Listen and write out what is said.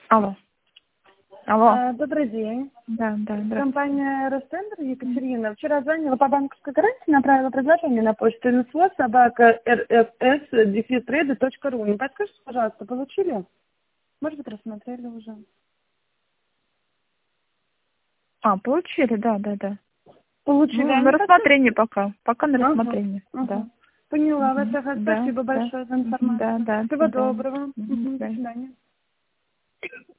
Алло. Алло. Добрый день. Да, да. Компания Ростендер, Екатерина. Вчера звонила по банковской гарантии, направила предложение на почту info@rfs-trade.ru. Не подскажите, пожалуйста, получили? Может быть, рассмотрели уже? Получили, да. Получили. Ну, А на не рассмотрение подскажете? пока на Ага, рассмотрение, да. ага. Поняла вас. Да, Спасибо да. большое за Да, информацию. до Всего свидания. доброго. До До свидания. свидания.